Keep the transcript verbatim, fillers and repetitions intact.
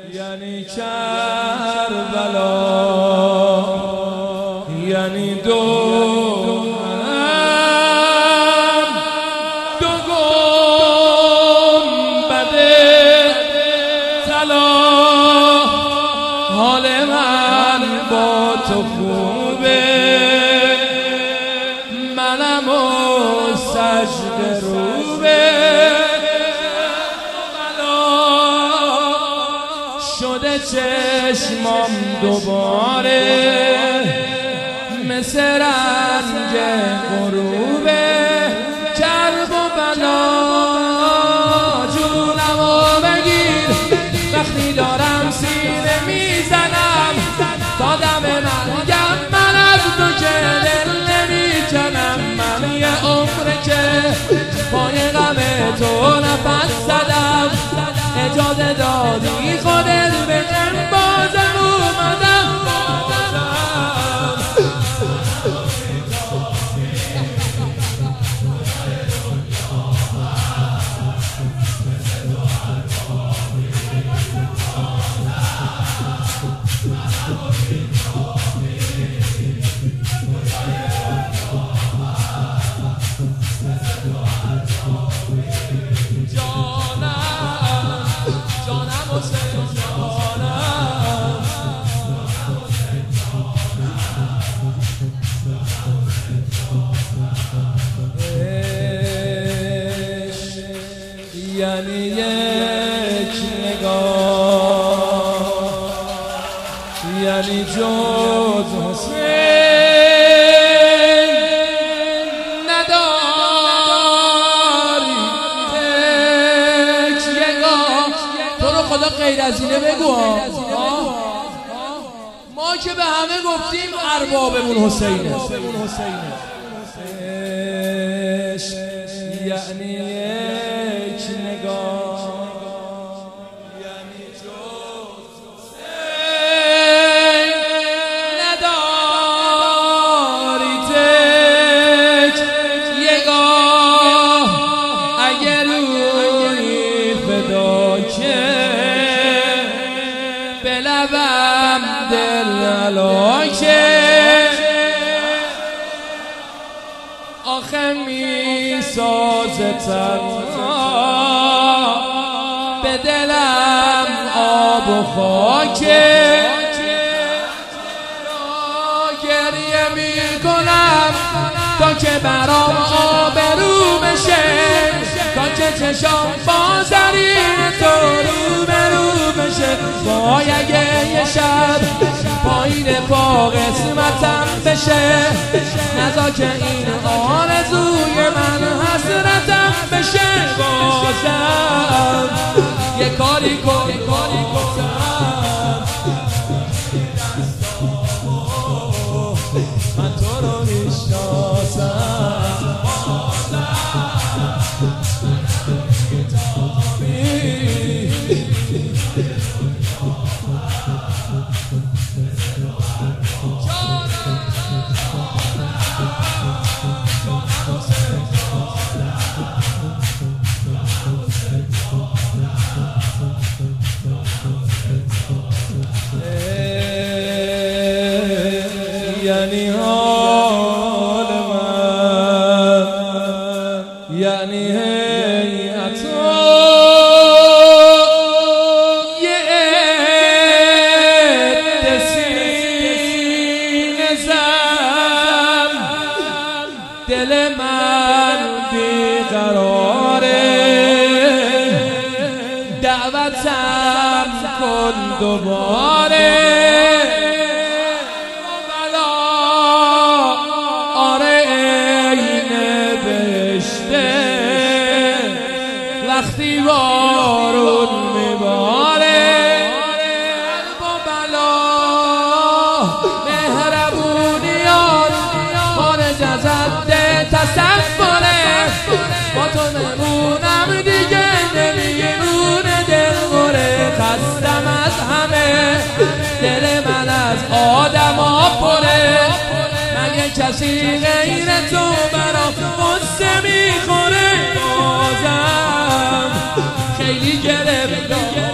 یعنی کربلا، یعنی دو دو گنبد طلا. حال من با تو خوبه، منم و سجده روبه. شده چشمام دوباره مثل رنگ غروبه. کرب و بلا جونمو بگیر وقتی دارم سینه میزنم. تا دم مرگم من از تو که دل نمیکنم. من یه عمره که پای غم تو نفس زدم. اجازه دادی خودت بگم بازم اومدم. یعنی یک نگاه، یعنی جز حسین نداری تکیه‌گاه. تو رو خدا غیر از اینه بگو. ما که به همه گفتیم اربابمون حسینه. یعنی یک نگاه، یعنی جز حسین نداری تکیه‌گاه. اگر روی فدا که به لبم دل علاکه. آخه می سازه تنها به دلم آب و خاکه. گریه می کنم تا که برام آبرو بشه. تا که چشام با زرین تو رو به رو بشه. وای اگه یه شب پایین پا قسمتم بشه. نذار که این آرزوی من حسرتم بشه. بازم یه کاری کن، یه کاری گفتم من تو رو میشناسم. یعنی حال من، یعنی هیئت یه عده سینه زن. دل من بیقراره، دعوتم کن دوباره. وقتی بارون میباره قلب و بلا مهربونیات خارج از حد تصوره. با تو نمونم دیگه نمیمونه دلخوره. خستم از همه دل من از آدما پره. مگه کسی غیر تو برام قصه میخوره. بازم خیلی گرفتم